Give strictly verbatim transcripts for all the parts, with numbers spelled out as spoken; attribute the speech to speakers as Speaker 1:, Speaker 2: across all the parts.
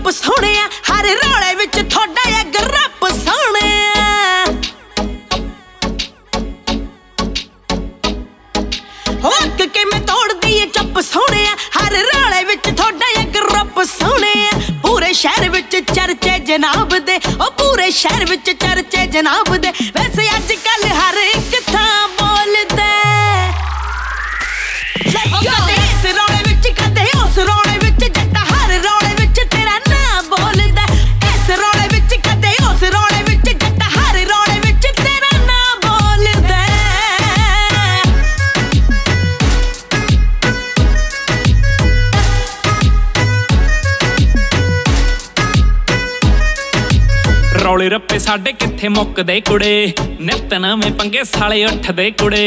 Speaker 1: सोहणिया हर रोले विच थोड़ा या गरप सोहणिया हक के मैं तोड़ दी चप सोहणिया हर रोले विच थोड़ा या गरप सोहणिया पूरे शहर विच चर्चे जनाब दे ओ पूरे शहर विच चर्चे जनाब दे वैसे अज कल हर एक थां बोलदा इस रोले विच कदे उस रोले विच जट्टा हर रोले विच तेरा नां बोलदा इस रोले विच कदे उस रोले विच जट्टा हर रोले विच तेरा नां बोलदा
Speaker 2: रौले रप्पे साडे किथे मुक्कदे कुड़े नित नवें पंगे साले उठदे कुड़े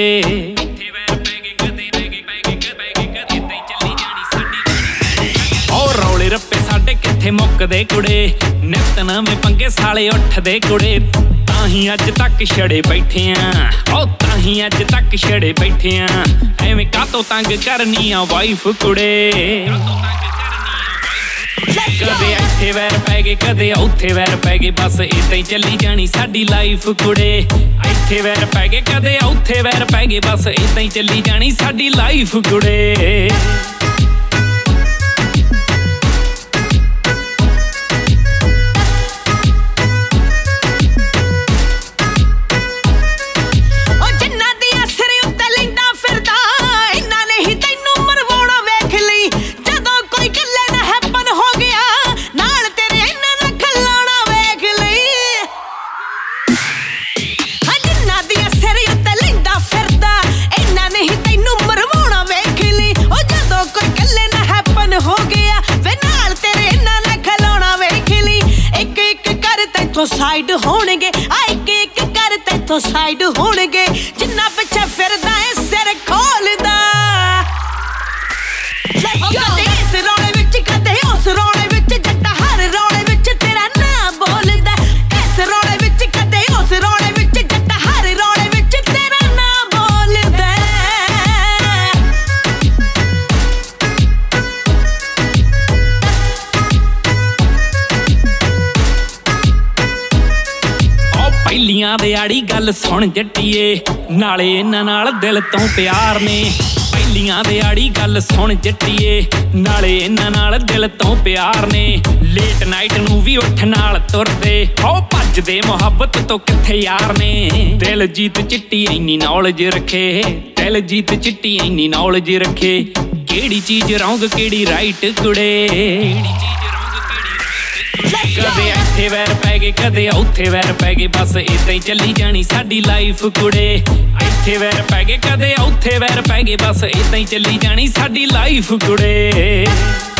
Speaker 2: रौले रप्पे साडे किथे मुक्कदे कुड़े नित नवें पंगे साले उठदे कुड़े ताही अज तक छड़े बैठे आ ओ ताही अज तक छड़े बैठे आ एवें कातों तंग करनी आ वाइफ कुड़े कदे इत्थे वैर पै गए कदे उत्थे वैर पै गए बस इदां ही चली जानी साडी लाइफ कुड़े इत्थे वैर पै गए कदे उत्थे वैर पै गए बस इदां ही चली जानी साडी लाइफ कुड़े
Speaker 1: साइड होणगे आ एक एक कर तैथों साइड होणगे जिन्ना पिछे फिरदा ए सिर खोलदा कदे इस रोले विच कदे उस रोले विच जट्टा हर रोले विच तेरा नां बोलदा इस रोले विच कदे उस रोले विच जट्टा हर रोले विच तेरा नां बोलदा ਪਹਿਲੀਆਂ ਦੇ ਆੜੀ ਗੱਲ ਸੁਣ ਜੱਟੀਏ ਨਾਲੇ ਇਹਨਾਂ ਨਾਲ ਦਿਲ ਤੋਂ ਪਿਆਰ ਨੇ ਪਹਿਲੀਆਂ ਦੇ ਆੜੀ ਗੱਲ ਸੁਣ ਜੱਟੀਏ ਨਾਲੇ ਇਹਨਾਂ ਨਾਲ ਦਿਲ ਤੋਂ ਪਿਆਰ ਨੇ ਲੇਟ ਨਾਈਟ ਨੂੰ ਵੀ ਉੱਠ ਨਾਲ ਤੁਰਦੇ ਹੋ ਭੱਜਦੇ ਮੁਹੱਬਤ ਤੋਂ ਕਿੱਥੇ ਯਾਰ ਨੇ ਦਿਲਜੀਤ ਚਿੱਟੀ ਇੰਨੀ ਨੌਲੇਜ ਰੱਖੇ ਦਿਲਜੀਤ ਚਿੱਟੀ ਇੰਨੀ ਨੌਲੇਜ ਰੱਖੇ ਕਿਹੜੀ ਚੀਜ਼ ਰੌਂਗ ਕਿਹੜੀ ਰਾਈਟ ਕੁੜੇ ਕਦੇ ਇੱਥੇ ਵੈਰ ਪੈ ਗਏ ਕਦੇ ਉੱਥੇ ਵੈਰ ਪੈ ਗਏ ਬਸ ਇਦਾਂ ਹੀ ਚੱਲੀ ਜਾਣੀ ਸਾਡੀ ਲਾਈਫ ਕੁੜੇ ਇੱਥੇ ਵੈਰ ਪੈ ਗਏ ਕਦੇ ਉੱਥੇ ਵੈਰ ਪੈ ਗਏ ਬਸ ਇਦਾਂ ਹੀ ਚੱਲੀ ਜਾਣੀ ਸਾਡੀ ਲਾਈਫ ਕੁੜੇ